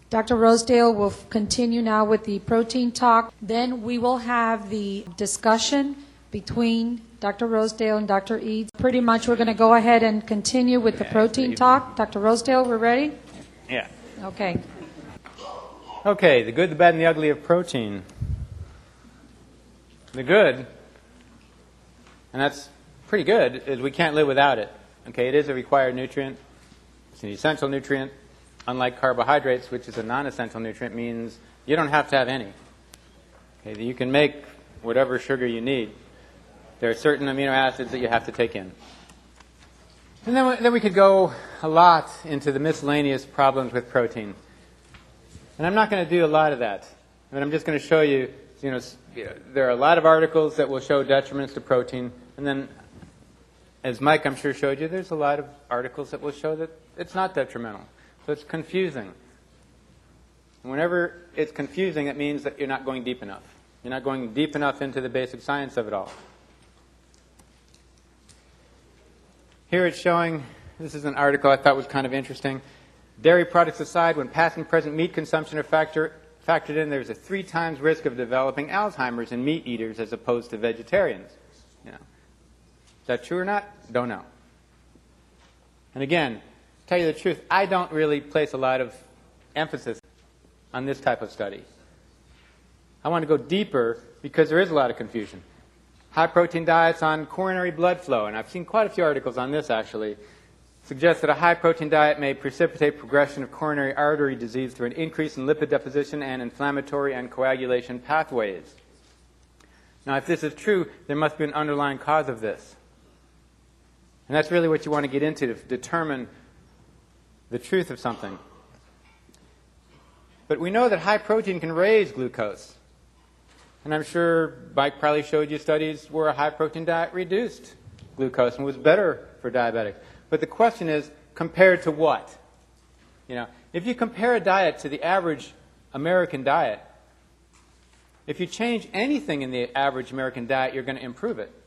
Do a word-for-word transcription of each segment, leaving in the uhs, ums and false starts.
Doctor Rosedale will continue now with the protein talk. Then we will have the discussion between Doctor Rosedale and Doctor Eads. Pretty much we're going to go ahead and continue with the protein talk. Doctor Rosedale, we're ready? Yeah. Okay. Okay, the good, the bad, and the ugly of protein. The good, and that's pretty good, is we can't live without it. Okay, it is a required nutrient. It's an essential nutrient. Unlike carbohydrates, which is a non-essential nutrient, means you don't have to have any. Okay, you can make whatever sugar you need. There are certain amino acids that you have to take in. And then we, then we could go a lot into the miscellaneous problems with protein. And I'm not going to do a lot of that. But I'm just going to show you, you know, there are a lot of articles that will show detriments to protein. And then, as Mike, I'm sure, showed you, there's a lot of articles that will show that it's not detrimental. So it's confusing. And whenever it's confusing, it means that you're not going deep enough. You're not going deep enough into the basic science of it all. Here it's showing, this is an article I thought was kind of interesting. Dairy products aside, when past and present meat consumption are factor, factored in, there's a three times risk of developing Alzheimer's in meat eaters as opposed to vegetarians. You know, is that true or not? Don't know. And again, tell you the truth, I don't really place a lot of emphasis on this type of study. I want to go deeper because there is a lot of confusion. High-protein diets on coronary blood flow, and I've seen quite a few articles on this actually, suggest that a high-protein diet may precipitate progression of coronary artery disease through an increase in lipid deposition and inflammatory and coagulation pathways. Now, if this is true, there must be an underlying cause of this. And that's really what you want to get into to determine the truth of something. But we know that high protein can raise glucose. And I'm sure Mike probably showed you studies where a high protein diet reduced glucose and was better for diabetics. But the question is, compared to what? You know, if you compare a diet to the average American diet, if you change anything in the average American diet, you're going to improve it.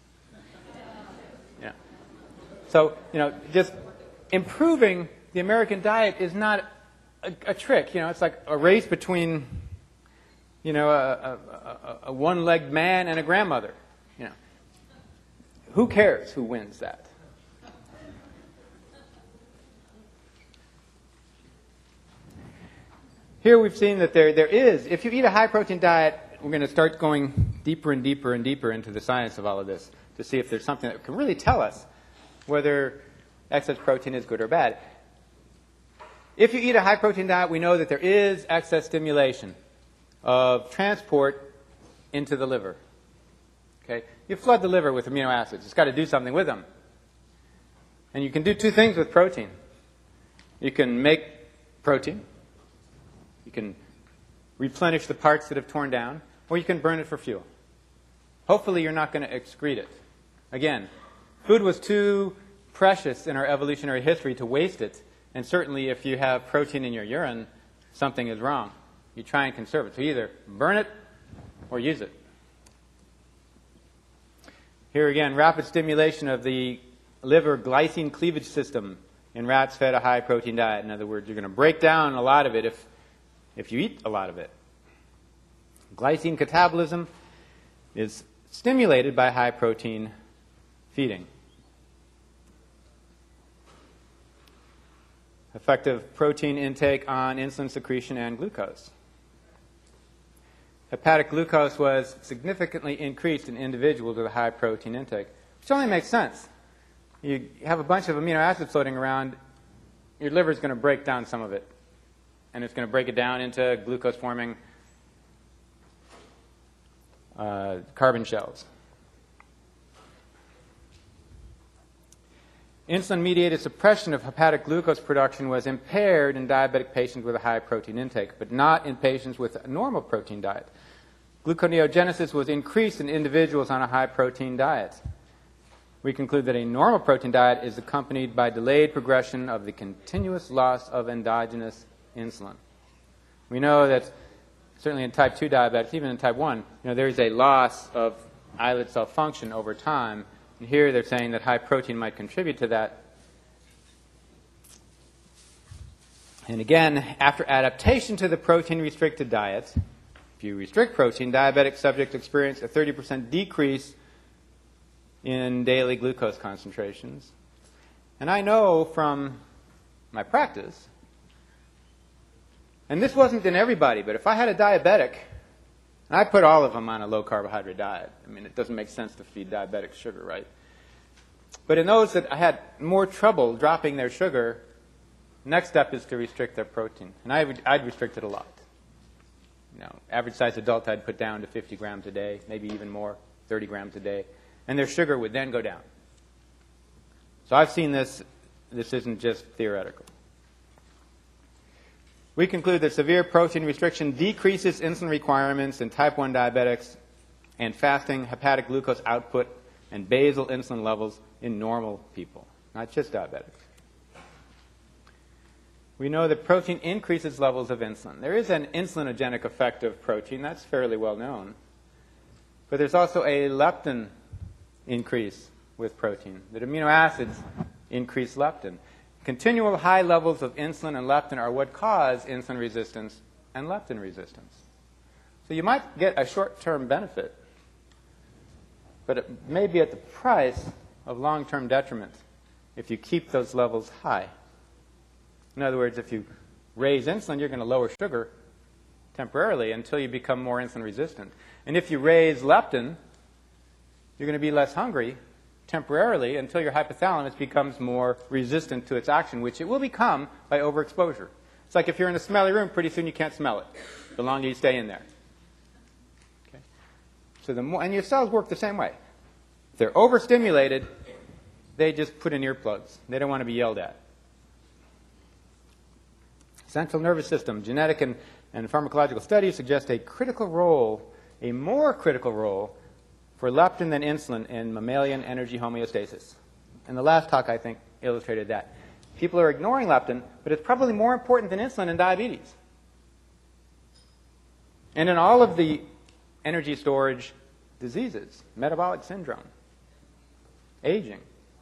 Yeah. So, you know, just improving the American diet is not a, a trick. You know, it's like a race between, you know, a, a, a, a one-legged man and a grandmother. You know, who cares who wins that? Here we've seen that there, there is, if you eat a high-protein diet, we're going to start going deeper and deeper and deeper into the science of all of this to see if there's something that can really tell us whether excess protein is good or bad. If you eat a high-protein diet, we know that there is excess stimulation of transport into the liver. Okay? You flood the liver with amino acids. It's got to do something with them. And you can do two things with protein. You can make protein. You can replenish the parts that have torn down, or you can burn it for fuel. Hopefully you're not going to excrete it. Again, food was too precious in our evolutionary history to waste it. And certainly if you have protein in your urine, something is wrong. You try and conserve it. So either burn it or use it. Here again, rapid stimulation of the liver glycine cleavage system in rats fed a high-protein diet. In other words, you're going to break down a lot of it if, if you eat a lot of it. Glycine catabolism is stimulated by high-protein feeding. Effective protein intake on insulin secretion and glucose. Hepatic glucose was significantly increased in individuals with a high protein intake, which only makes sense. You have a bunch of amino acids floating around, your liver is going to break down some of it. And it's going to break it down into glucose-forming uh, carbon shells. Insulin-mediated suppression of hepatic glucose production was impaired in diabetic patients with a high protein intake, but not in patients with a normal protein diet. Gluconeogenesis was increased in individuals on a high protein diet. We conclude that a normal protein diet is accompanied by delayed progression of the continuous loss of endogenous insulin. We know that certainly in type two diabetics, even in type one, you know, there is a loss of islet cell function over time. And here they're saying that high protein might contribute to that. And again, after adaptation to the protein-restricted diet, if you restrict protein, diabetic subjects experience a thirty percent decrease in daily glucose concentrations. And I know from my practice, and this wasn't in everybody, but if I had a diabetic, and I put all of them on a low-carbohydrate diet. I mean, it doesn't make sense to feed diabetics sugar, right? But in those that I had more trouble dropping their sugar, next step is to restrict their protein. And I would, I'd restrict it a lot. You know, average-sized adult I'd put down to fifty grams a day, maybe even more, thirty grams a day. And their sugar would then go down. So I've seen this. This isn't just theoretical. We conclude that severe protein restriction decreases insulin requirements in type one diabetics and fasting hepatic glucose output and basal insulin levels in normal people, not just diabetics. We know that protein increases levels of insulin. There is an insulinogenic effect of protein. That's fairly well known. But there's also a leptin increase with protein. That amino acids increase leptin. Continual high levels of insulin and leptin are what cause insulin resistance and leptin resistance. So you might get a short-term benefit, but it may be at the price of long-term detriment if you keep those levels high. In other words, if you raise insulin, you're going to lower sugar temporarily until you become more insulin resistant. And if you raise leptin, you're going to be less hungry temporarily until your hypothalamus becomes more resistant to its action, which it will become by overexposure. It's like if you're in a smelly room, pretty soon you can't smell it, the longer you stay in there. Okay? So the more, and your cells work the same way. If they're overstimulated, they just put in earplugs. They don't want to be yelled at. Central nervous system, genetic and, and pharmacological studies suggest a critical role, a more critical role, for leptin than insulin in mammalian energy homeostasis. And the last talk, I think, illustrated that. People are ignoring leptin, but it's probably more important than insulin in diabetes. And in all of the energy storage diseases, metabolic syndrome, aging.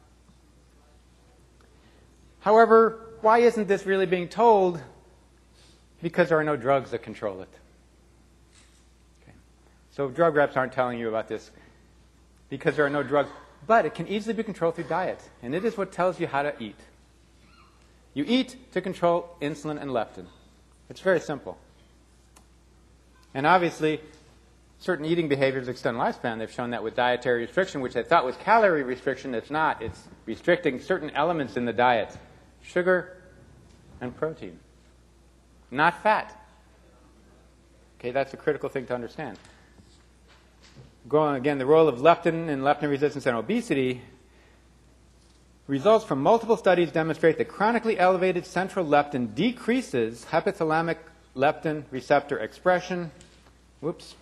However, why isn't this really being told? Because there are no drugs that control it. Okay. So drug reps aren't telling you about this because there are no drugs. But it can easily be controlled through diet. And it is what tells you how to eat. You eat to control insulin and leptin. It's very simple. And obviously, certain eating behaviors extend lifespan. They've shown that with dietary restriction, which they thought was calorie restriction. It's not. It's restricting certain elements in the diet. Sugar and protein. Not fat. Okay, that's a critical thing to understand. Going again, the role of leptin in leptin resistance and obesity. Results from multiple studies demonstrate that chronically elevated central leptin decreases hypothalamic leptin receptor expression, whoops,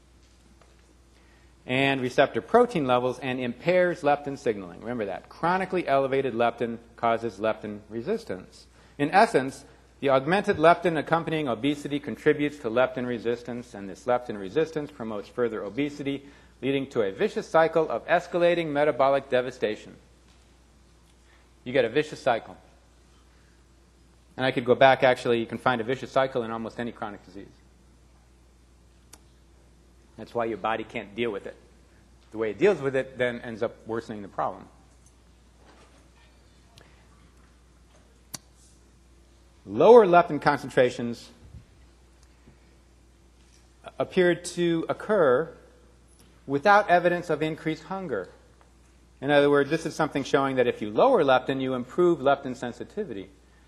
and receptor protein levels and impairs leptin signaling. Remember that. Chronically elevated leptin causes leptin resistance. In essence, the augmented leptin accompanying obesity contributes to leptin resistance, and this leptin resistance promotes further obesity, leading to a vicious cycle of escalating metabolic devastation. You get a vicious cycle. And I could go back, actually, you can find a vicious cycle in almost any chronic disease. That's why your body can't deal with it. The way it deals with it then ends up worsening the problem. Lower leptin concentrations appeared to occur without evidence of increased hunger. In other words, this is something showing that if you lower leptin, you improve leptin sensitivity,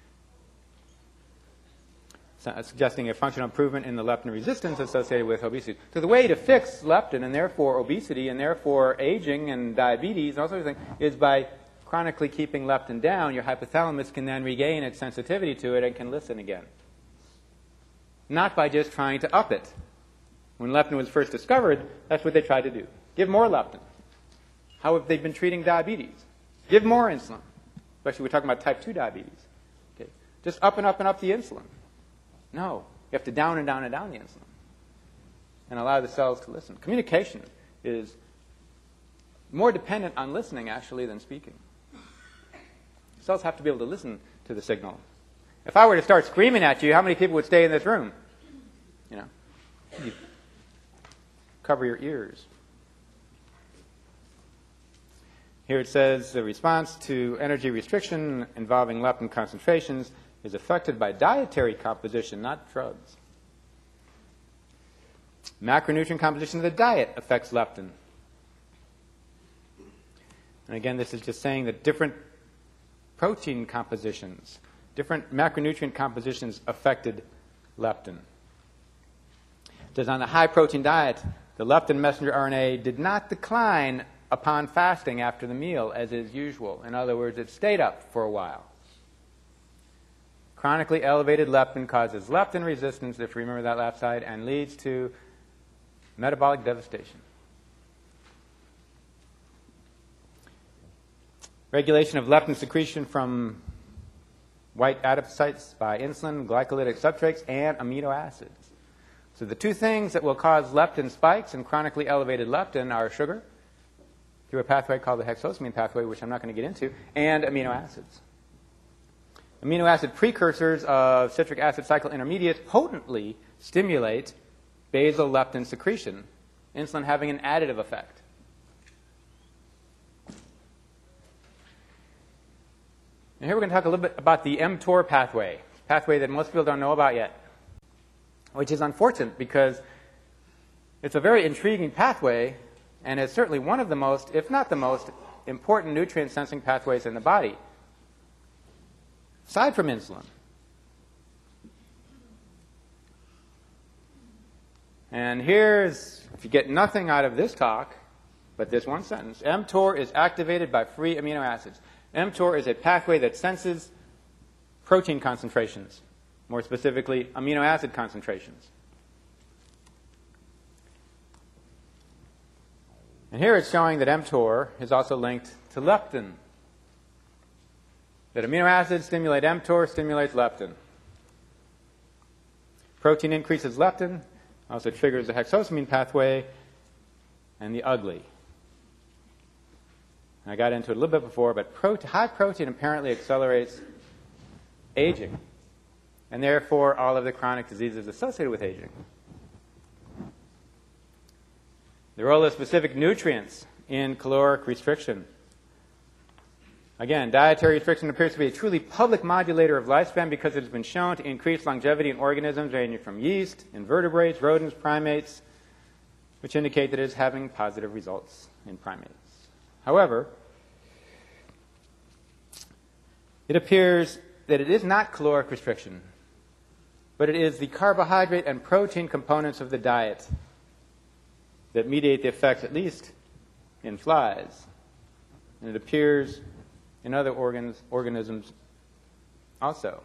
suggesting a functional improvement in the leptin resistance associated with obesity. So the way to fix leptin and therefore obesity and therefore aging and diabetes and all sorts of things is by chronically keeping leptin down. Your hypothalamus can then regain its sensitivity to it and can listen again. Not by just trying to up it. When leptin was first discovered, that's what they tried to do. Give more leptin. How have they been treating diabetes? Give more insulin. Especially we're talking about type two diabetes. Okay. Just up and up and up the insulin. No. You have to down and down and down the insulin. And allow the cells to listen. Communication is more dependent on listening, actually, than speaking. Cells have to be able to listen to the signal If I were to start screaming at you, how many people would stay in this room? You know, you cover your ears. Here it says the response to energy restriction involving leptin concentrations is affected by dietary composition, not drugs. Macronutrient composition of the diet affects leptin. And again, this is just saying that different protein compositions, different macronutrient compositions affected leptin. It says on the high protein diet, the leptin messenger R N A did not decline upon fasting after the meal, as is usual. In other words, it stayed up for a while. Chronically elevated leptin causes leptin resistance, if you remember that last slide, and leads to metabolic devastation. Regulation of leptin secretion from white adipocytes by insulin, glycolytic substrates, and amino acids. So the two things that will cause leptin spikes and chronically elevated leptin are sugar, through a pathway called the hexosamine pathway, which I'm not going to get into, and amino acids. Amino acid precursors of citric acid cycle intermediates potently stimulate basal leptin secretion, insulin having an additive effect. And here we're going to talk a little bit about the mTOR pathway, a pathway that most people don't know about yet, which is unfortunate because it's a very intriguing pathway and is certainly one of the most, if not the most, important nutrient-sensing pathways in the body, aside from insulin. And here's, if you get nothing out of this talk, but this one sentence, mTOR is activated by free amino acids. mTOR is a pathway that senses protein concentrations, more specifically amino acid concentrations. And here it's showing that mTOR is also linked to leptin. That amino acids stimulate mTOR, stimulates leptin. Protein increases leptin, also triggers the hexosamine pathway, and the ugly. I got into it a little bit before, but prote- high protein apparently accelerates aging, and therefore all of the chronic diseases associated with aging. The role of specific nutrients in caloric restriction. Again, dietary restriction appears to be a truly public modulator of lifespan because it has been shown to increase longevity in organisms ranging from yeast, invertebrates, rodents, primates, which indicate that it is having positive results in primates. However, it appears that it is not caloric restriction, but it is the carbohydrate and protein components of the diet that mediate the effects, at least in flies. And it appears in other organs, organisms also.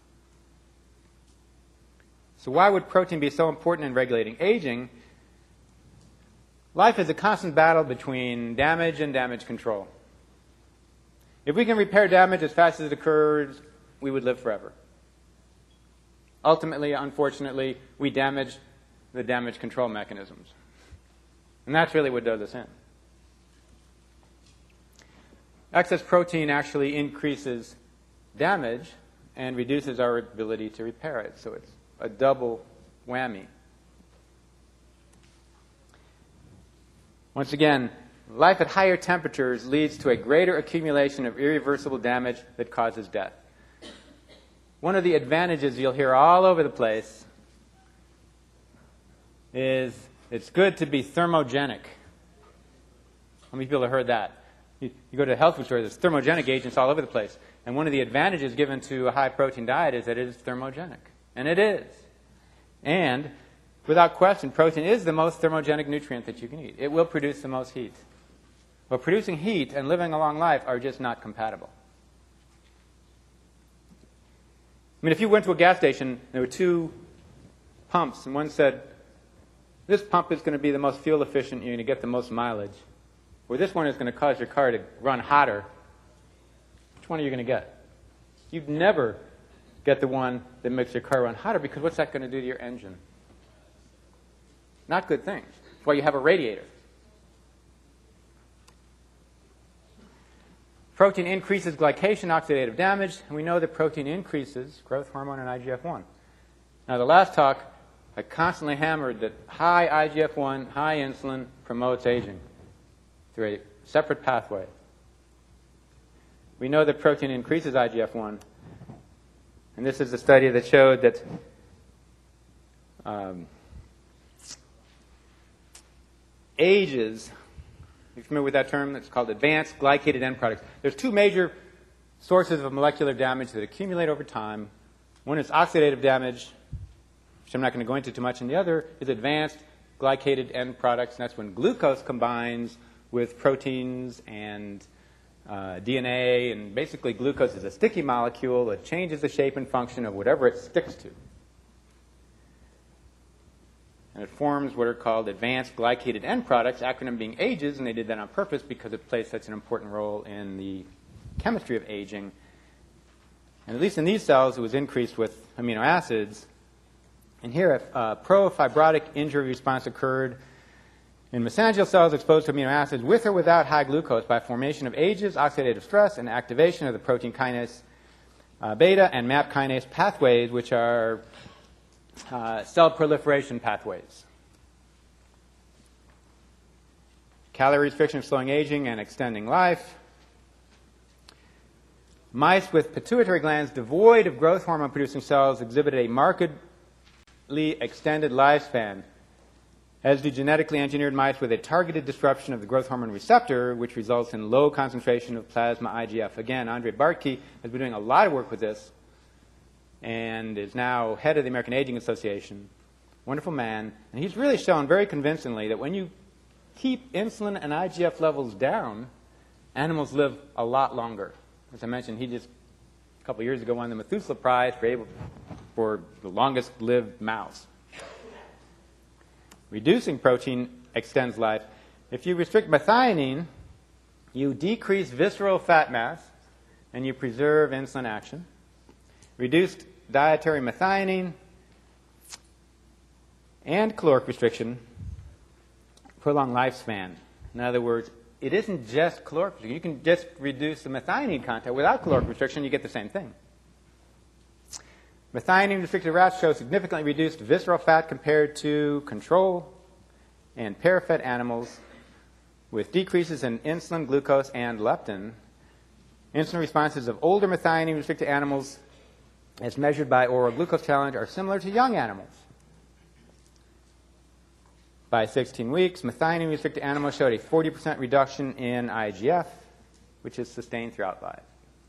So why would protein be so important in regulating aging? Life is a constant battle between damage and damage control. If we can repair damage as fast as it occurs, we would live forever. Ultimately, unfortunately, we damage the damage control mechanisms. And that's really what does us in. Excess protein actually increases damage and reduces our ability to repair it. So it's a double whammy. Once again, life at higher temperatures leads to a greater accumulation of irreversible damage that causes death. One of the advantages you'll hear all over the place is it's good to be thermogenic. How many people have heard that? You, you go to a health food store, there's thermogenic agents all over the place. And one of the advantages given to a high-protein diet is that it is thermogenic. And it is. And, without question, protein is the most thermogenic nutrient that you can eat. It will produce the most heat. But producing heat and living a long life are just not compatible. I mean, if you went to a gas station, there were two pumps, and one said, this pump is going to be the most fuel efficient, you're going to get the most mileage. Or this one is going to cause your car to run hotter. Which one are you going to get? You'd never get the one that makes your car run hotter, because what's that going to do to your engine? Not good things. That's why you have a radiator. Protein increases glycation oxidative damage, and we know that protein increases growth hormone and I G F one. Now, the last talk, I constantly hammered that high I G F one, high insulin promotes aging through a separate pathway. We know that protein increases I G F one, and this is a study that showed that um, ages, you familiar with that term? It's called advanced glycated end products. There's two major sources of molecular damage that accumulate over time. One is oxidative damage, which I'm not going to go into too much, and the other is advanced glycated end products, and that's when glucose combines with proteins and uh, D N A, and basically glucose is a sticky molecule that changes the shape and function of whatever it sticks to. And it forms what are called advanced glycated end products, acronym being AGEs, and they did that on purpose because it plays such an important role in the chemistry of aging. And at least in these cells, it was increased with amino acids. And here, if uh, pro-fibrotic injury response occurred in mesangial cells exposed to amino acids with or without high glucose by formation of AGEs, oxidative stress, and activation of the protein kinase uh, beta and MAP kinase pathways, which are uh, cell proliferation pathways. Calorie restriction, slowing aging, and extending life. Mice with pituitary glands devoid of growth hormone-producing cells exhibited a markedly extended lifespan, as do genetically engineered mice with a targeted disruption of the growth hormone receptor, which results in low concentration of plasma I G F. Again, Andre Bartke has been doing a lot of work with this and is now head of the American Aging Association. Wonderful man. And he's really shown very convincingly that when you keep insulin and I G F levels down, animals live a lot longer. As I mentioned, he just, a couple of years ago, won the Methuselah Prize for, able, for the longest-lived mouse. Reducing protein extends life. If you restrict methionine, you decrease visceral fat mass, and you preserve insulin action. Reduced dietary methionine and caloric restriction prolong lifespan. In other words, it isn't just caloric restriction. You can just reduce the methionine content. Without caloric restriction, you get the same thing. Methionine-restricted rats show significantly reduced visceral fat compared to control and pair-fed animals with decreases in insulin, glucose, and leptin. Insulin responses of older methionine-restricted animals, as measured by oral glucose challenge, are similar to young animals. By sixteen weeks, methionine-restricted animals showed a forty percent reduction in I G F, which is sustained throughout life.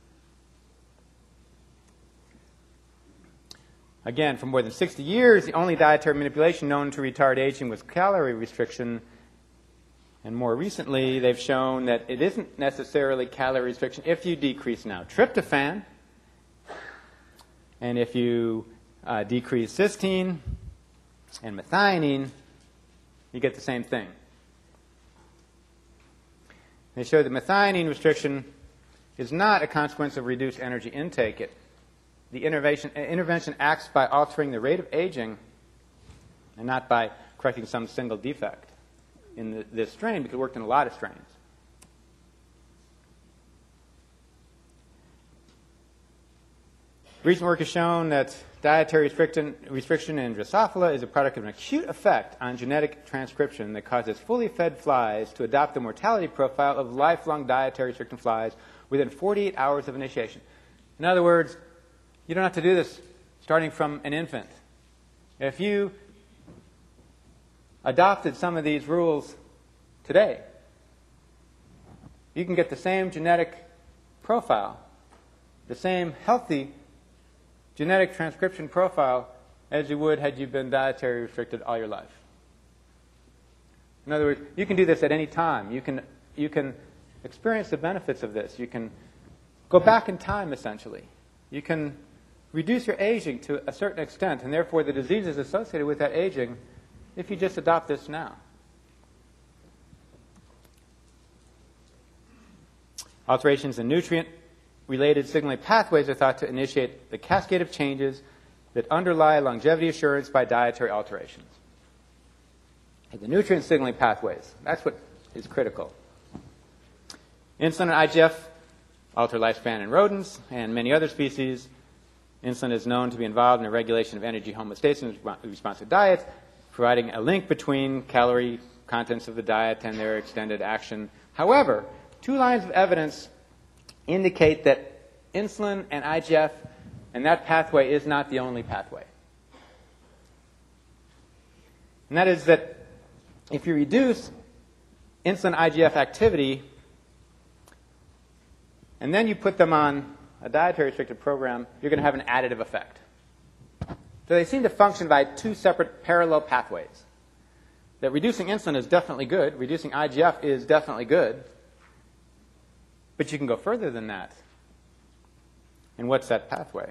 Again, for more than sixty years, the only dietary manipulation known to retard aging was calorie restriction. And more recently, they've shown that it isn't necessarily calorie restriction if you decrease now tryptophan, and if you uh, decrease cysteine and methionine, you get the same thing. They show that methionine restriction is not a consequence of reduced energy intake. It, the intervention, intervention acts by altering the rate of aging and not by correcting some single defect in the, this strain, because it worked in a lot of strains. Recent work has shown that dietary restriction, restriction in Drosophila is a product of an acute effect on genetic transcription that causes fully fed flies to adopt the mortality profile of lifelong dietary restricted flies within forty-eight hours of initiation. In other words, you don't have to do this starting from an infant. If you adopted some of these rules today, you can get the same genetic profile, the same healthy genetic transcription profile as you would had you been dietary restricted all your life. In other words, you can do this at any time. You can, you can experience the benefits of this. You can go back in time, essentially. You can reduce your aging to a certain extent, and therefore the diseases associated with that aging, if you just adopt this now. Alterations in nutrient related signaling pathways are thought to initiate the cascade of changes that underlie longevity assurance by dietary alterations. And the nutrient signaling pathways, that's what is critical. Insulin and I G F alter lifespan in rodents and many other species. Insulin is known to be involved in the regulation of energy homeostasis in response to diets, providing a link between calorie contents of the diet and their extended action. However, two lines of evidence indicate that insulin and I G F and that pathway is not the only pathway. And that is that if you reduce insulin I G F activity and then you put them on a dietary restricted program, you're going to have an additive effect. So they seem to function by two separate parallel pathways. That reducing insulin is definitely good, reducing I G F is definitely good, but you can go further than that. And what's that pathway?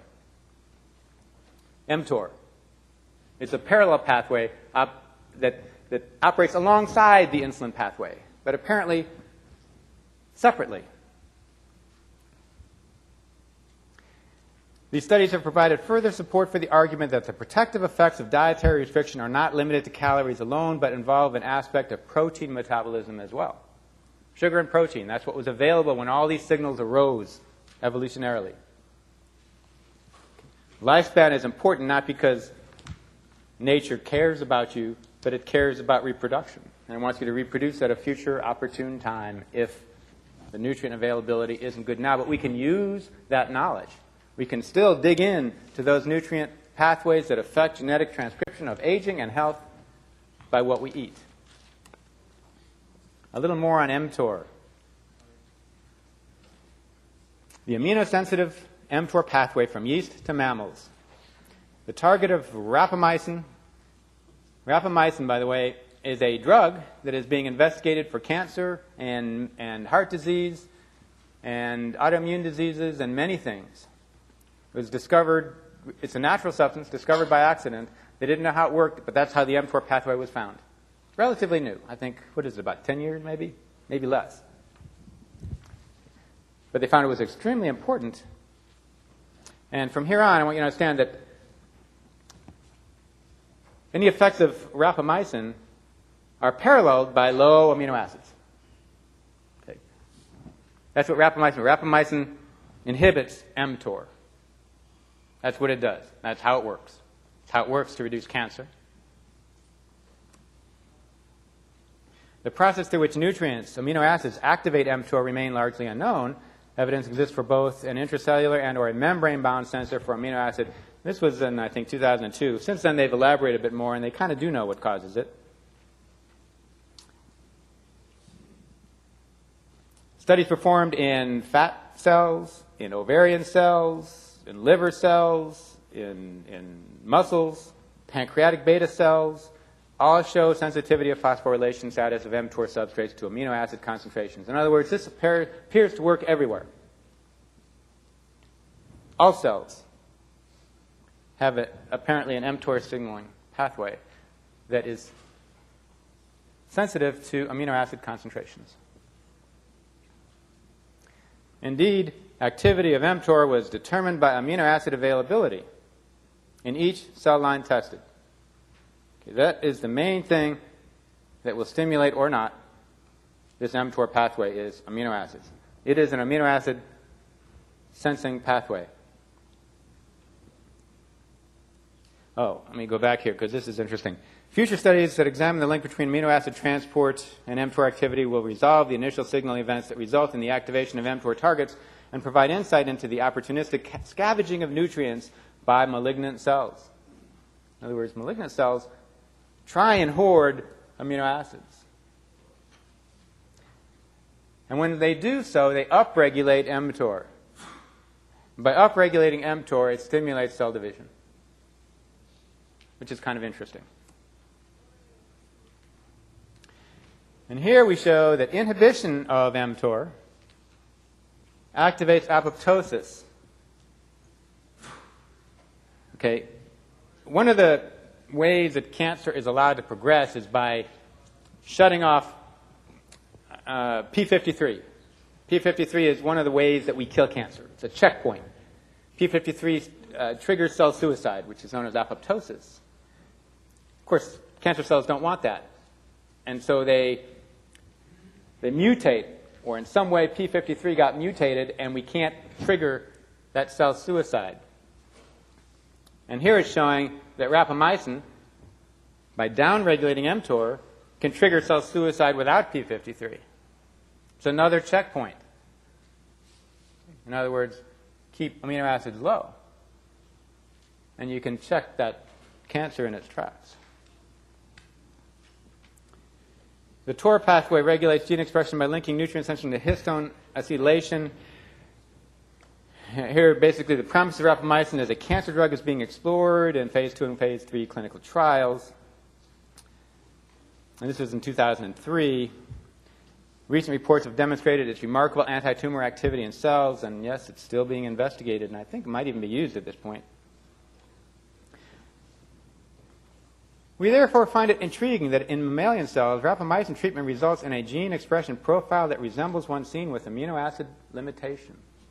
mTOR. It's a parallel pathway op- that, that operates alongside the insulin pathway, but apparently separately. These studies have provided further support for the argument that the protective effects of dietary restriction are not limited to calories alone, but involve an aspect of protein metabolism as well. Sugar and protein, that's what was available when all these signals arose evolutionarily. Lifespan is important not because nature cares about you, but it cares about reproduction. And it wants you to reproduce at a future opportune time if the nutrient availability isn't good now. But we can use that knowledge. We can still dig in to those nutrient pathways that affect genetic transcription of aging and health by what we eat. A little more on mTOR. The amino-sensitive mTOR pathway from yeast to mammals. The target of rapamycin, rapamycin, by the way, is a drug that is being investigated for cancer and, and heart disease and autoimmune diseases and many things. It was discovered, it's a natural substance discovered by accident. They didn't know how it worked, but that's how the mTOR pathway was found. Relatively new. I think, what is it, about ten years maybe? Maybe less. But they found it was extremely important. And from here on, I want you to understand that any effects of rapamycin are paralleled by low amino acids. Okay. That's what rapamycin, rapamycin inhibits mTOR. That's what it does. That's how it works. It's how it works to reduce cancer. The process through which nutrients, amino acids, activate mTOR remain largely unknown. Evidence exists for both an intracellular and or a membrane-bound sensor for amino acid. This was in, I think, two thousand two. Since then, they've elaborated a bit more, and they kind of do know what causes it. Studies performed in fat cells, in ovarian cells, in liver cells, in, in muscles, pancreatic beta cells, all show sensitivity of phosphorylation status of mTOR substrates to amino acid concentrations. In other words, this appears to work everywhere. All cells have a, apparently an mTOR signaling pathway that is sensitive to amino acid concentrations. Indeed, activity of mTOR was determined by amino acid availability in each cell line tested. Okay, that is the main thing that will stimulate or not this mTOR pathway is amino acids. It is an amino acid sensing pathway. Oh, let me go back here because this is interesting. Future studies that examine the link between amino acid transport and mTOR activity will resolve the initial signaling events that result in the activation of mTOR targets and provide insight into the opportunistic scavenging of nutrients by malignant cells. In other words, malignant cells try and hoard amino acids. And when they do so, they upregulate mTOR. By upregulating mTOR, it stimulates cell division, which is kind of interesting. And here we show that inhibition of mTOR activates apoptosis. Okay, one of the ways that cancer is allowed to progress is by shutting off uh, P fifty-three. P fifty-three is one of the ways that we kill cancer. It's a checkpoint. P fifty-three uh, triggers cell suicide, which is known as apoptosis. Of course, cancer cells don't want that. And so they, they mutate or in some way p fifty-three got mutated and we can't trigger that cell suicide. And here it's showing that rapamycin, by downregulating mTOR, can trigger cell suicide without p fifty-three. It's another checkpoint. In other words, keep amino acids low, and you can check that cancer in its tracks. The TOR pathway regulates gene expression by linking nutrient sensing to histone acetylation. Here, basically, the promise of rapamycin as a cancer drug is being explored in phase two and phase three clinical trials. And this was in two thousand three. Recent reports have demonstrated its remarkable anti-tumor activity in cells, and yes, it's still being investigated, and I think it might even be used at this point. We therefore find it intriguing that in mammalian cells, rapamycin treatment results in a gene expression profile that resembles one seen with amino acid limitation.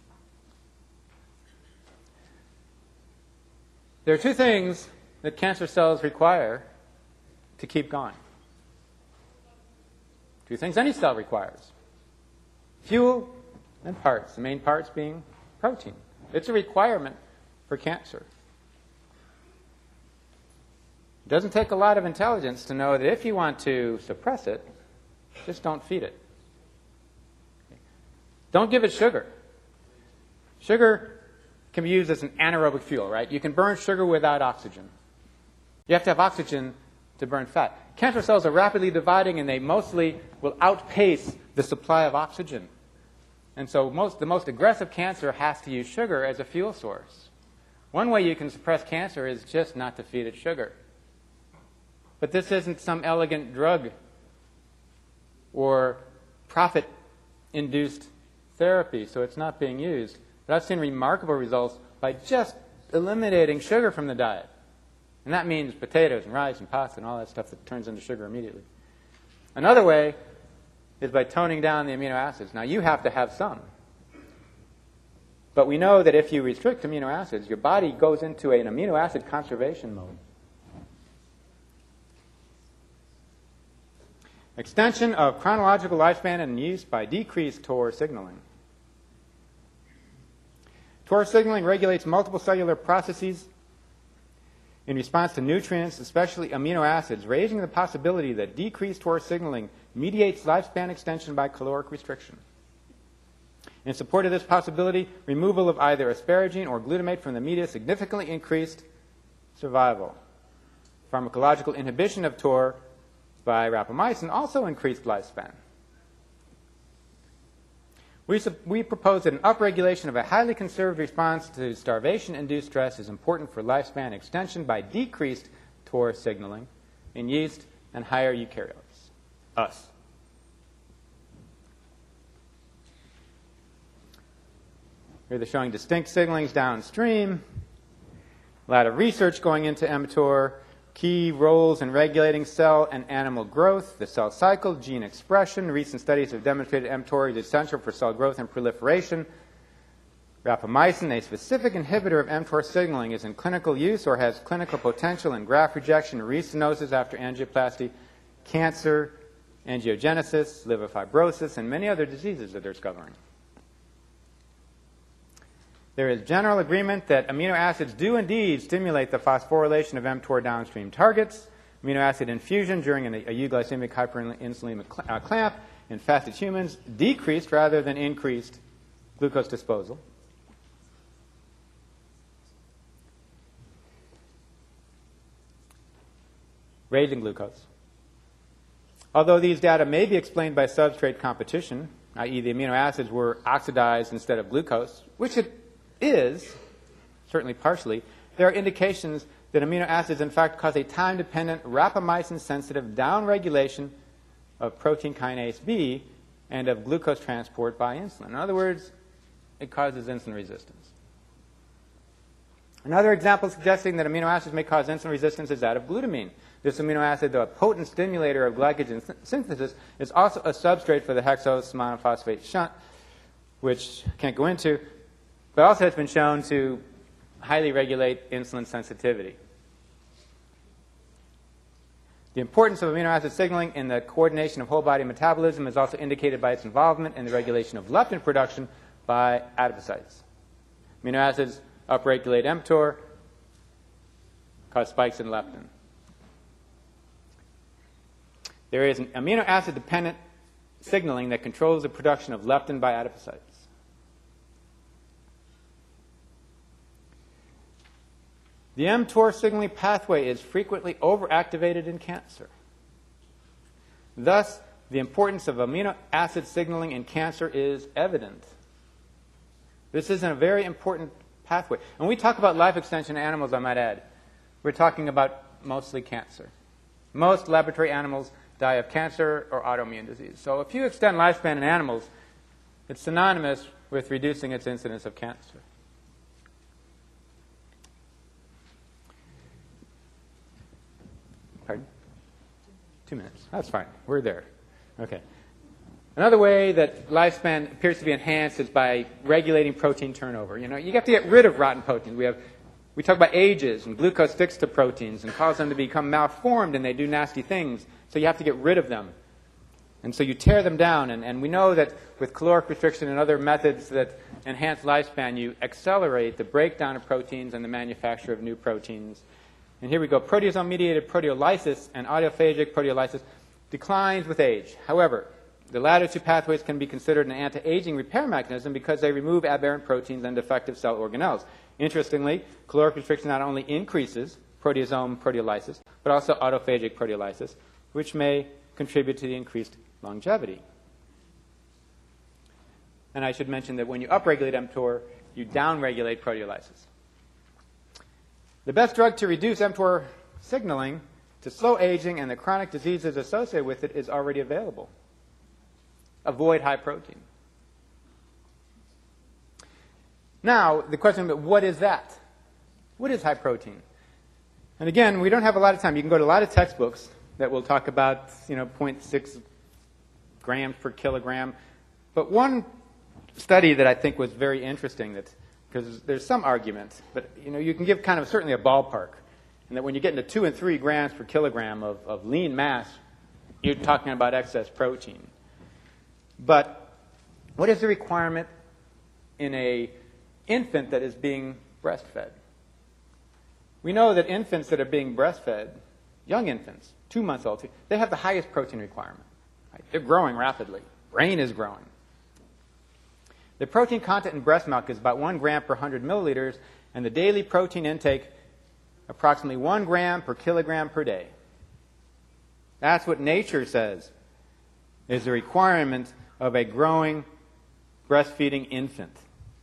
There are two things that cancer cells require to keep going. Two things any cell requires: fuel and parts, the main parts being protein. It's a requirement for cancer. It doesn't take a lot of intelligence to know that if you want to suppress it, just don't feed it. Don't give it sugar. Sugar can be used as an anaerobic fuel, right? You can burn sugar without oxygen. You have to have oxygen to burn fat. Cancer cells are rapidly dividing, and they mostly will outpace the supply of oxygen. And so most, the most aggressive cancer has to use sugar as a fuel source. One way you can suppress cancer is just not to feed it sugar. But this isn't some elegant drug or profit-induced therapy, so it's not being used. But I've seen remarkable results by just eliminating sugar from the diet. And that means potatoes and rice and pasta and all that stuff that turns into sugar immediately. Another way is by toning down the amino acids. Now, you have to have some. But we know that if you restrict amino acids, your body goes into an amino acid conservation mode. Extension of chronological lifespan in yeast by decreased TOR signaling. TOR signaling regulates multiple cellular processes in response to nutrients, especially amino acids, raising the possibility that decreased TOR signaling mediates lifespan extension by caloric restriction. In support of this possibility, removal of either asparagine or glutamate from the media significantly increased survival. Pharmacological inhibition of TOR by rapamycin also increased lifespan. We, we propose that an upregulation of a highly conserved response to starvation-induced stress is important for lifespan extension by decreased TOR signaling in yeast and higher eukaryotes, us. Here they're showing distinct signalings downstream. A lot of research going into mTOR. Key roles in regulating cell and animal growth, the cell cycle, gene expression. Recent studies have demonstrated mTOR is essential for cell growth and proliferation. Rapamycin, a specific inhibitor of mTOR signaling, is in clinical use or has clinical potential in graft rejection, restenosis after angioplasty, cancer, angiogenesis, liver fibrosis, and many other diseases that they're discovering. There is general agreement that amino acids do indeed stimulate the phosphorylation of mTOR downstream targets. Amino acid infusion during a, a euglycemic hyperinsulinemic cl- uh, clamp in fasted humans decreased rather than increased glucose disposal. Raising glucose. Although these data may be explained by substrate competition, that is the amino acids were oxidized instead of glucose, which it is, certainly partially, there are indications that amino acids in fact cause a time-dependent rapamycin-sensitive downregulation of protein kinase B and of glucose transport by insulin. In other words, it causes insulin resistance. Another example suggesting that amino acids may cause insulin resistance is that of glutamine. This amino acid, though a potent stimulator of glycogen th- synthesis, is also a substrate for the hexose monophosphate shunt, which I can't go into, but also has been shown to highly regulate insulin sensitivity. The importance of amino acid signaling in the coordination of whole body metabolism is also indicated by its involvement in the regulation of leptin production by adipocytes. Amino acids upregulate mTOR, cause spikes in leptin. There is an amino acid dependent signaling that controls the production of leptin by adipocytes. The mTOR signaling pathway is frequently overactivated in cancer. Thus, the importance of amino acid signaling in cancer is evident. This is a very important pathway. And when we talk about life extension in animals, I might add, we're talking about mostly cancer. Most laboratory animals die of cancer or autoimmune disease. So if you extend lifespan in animals, it's synonymous with reducing its incidence of cancer. Pardon? Two minutes. That's fine. We're there. Okay. Another way that lifespan appears to be enhanced is by regulating protein turnover. You know, you have to get rid of rotten proteins. We have, we talk about ages, and glucose sticks to proteins and cause them to become malformed, and they do nasty things. So you have to get rid of them. And so you tear them down. And, and we know that with caloric restriction and other methods that enhance lifespan, you accelerate the breakdown of proteins and the manufacture of new proteins. And here we go. Proteasome-mediated proteolysis and autophagic proteolysis declines with age. However, the latter two pathways can be considered an anti-aging repair mechanism because they remove aberrant proteins and defective cell organelles. Interestingly, caloric restriction not only increases proteasome proteolysis, but also autophagic proteolysis, which may contribute to the increased longevity. And I should mention that when you upregulate mTOR, you downregulate proteolysis. The best drug to reduce mTOR signaling to slow aging and the chronic diseases associated with it is already available. Avoid high protein. Now, the question of what is that? What is high protein? And again, we don't have a lot of time. You can go to a lot of textbooks that will talk about, you know, zero point six grams per kilogram. But one study that I think was very interesting, that because there's some argument, but you know, you can give kind of certainly a ballpark, and that when you get into two and three grams per kilogram of, of lean mass, you're talking about excess protein. But what is the requirement in a infant that is being breastfed? We know that infants that are being breastfed, young infants, two months old, they have the highest protein requirement. Right? They're growing rapidly. Brain is growing. The protein content in breast milk is about one gram per one hundred milliliters, and the daily protein intake approximately one gram per kilogram per day. That's what nature says is the requirement of a growing, breastfeeding infant.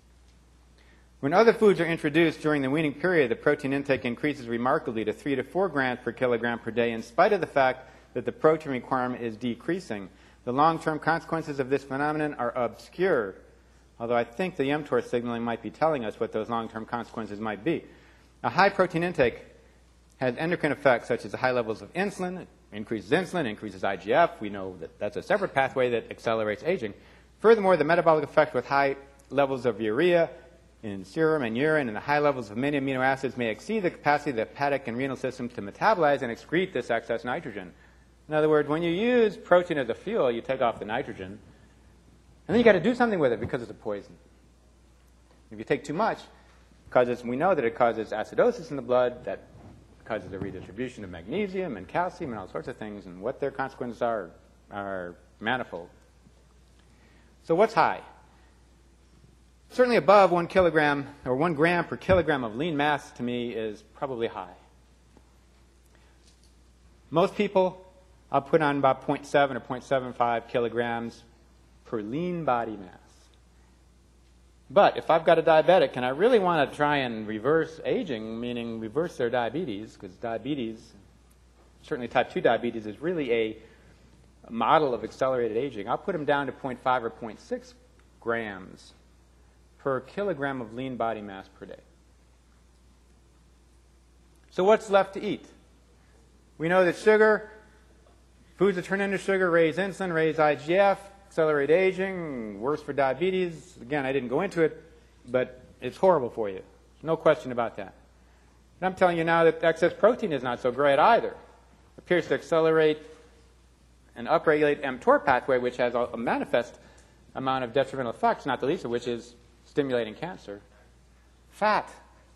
When other foods are introduced during the weaning period, the protein intake increases remarkably to three to four grams per kilogram per day, in spite of the fact that the protein requirement is decreasing. The long-term consequences of this phenomenon are obscure, although I think the mTOR signaling might be telling us what those long-term consequences might be. A high protein intake has endocrine effects such as high levels of insulin. It increases insulin, increases I G F. We know that that's a separate pathway that accelerates aging. Furthermore, the metabolic effect with high levels of urea in serum and urine and the high levels of many amino acids may exceed the capacity of the hepatic and renal system to metabolize and excrete this excess nitrogen. In other words, when you use protein as a fuel, you take off the nitrogen, and then you've got to do something with it because it's a poison. If you take too much, it causes, we know that it causes acidosis in the blood, that causes the redistribution of magnesium and calcium and all sorts of things, and what their consequences are are manifold. So what's high? Certainly above one kilogram or one gram per kilogram of lean mass to me is probably high. Most people, I'll put on about zero point seven or zero point seven five kilograms per lean body mass. But if I've got a diabetic and I really want to try and reverse aging, meaning reverse their diabetes, because diabetes, certainly type two diabetes, is really a model of accelerated aging, I'll put them down to zero point five or zero point six grams per kilogram of lean body mass per day. So what's left to eat? We know that sugar, foods that turn into sugar raise insulin, raise I G F, accelerate aging, worse for diabetes. Again, I didn't go into it, but it's horrible for you. No question about that. And I'm telling you now that excess protein is not so great either. appears to accelerate and upregulate mTOR pathway, which has a manifest amount of detrimental effects, not the least of which is stimulating cancer. Fat.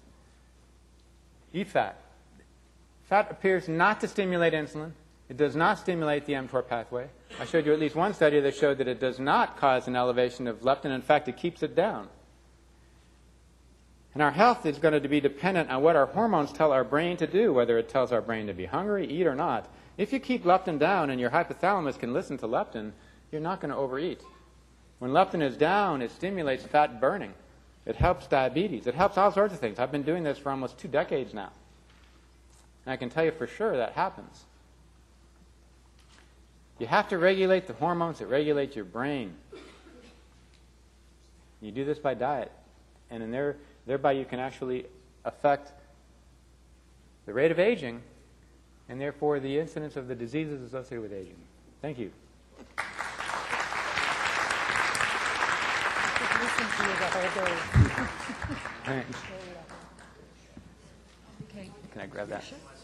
Eat fat. Fat appears not to stimulate insulin. It does not stimulate the mTOR pathway. I showed you at least one study that showed that it does not cause an elevation of leptin. In fact, it keeps it down. And our health is going to be dependent on what our hormones tell our brain to do, whether it tells our brain to be hungry, eat, or not. If you keep leptin down and your hypothalamus can listen to leptin, you're not going to overeat. When leptin is down, it stimulates fat burning. It helps diabetes. It helps all sorts of things. I've been doing this for almost two decades now. And I can tell you for sure that happens. You have to regulate the hormones that regulate your brain. You do this by diet. And in there, thereby you can actually affect the rate of aging and therefore the incidence of the diseases associated with aging. Thank you. Listen to you the whole day. Thanks. Okay. Can I grab that?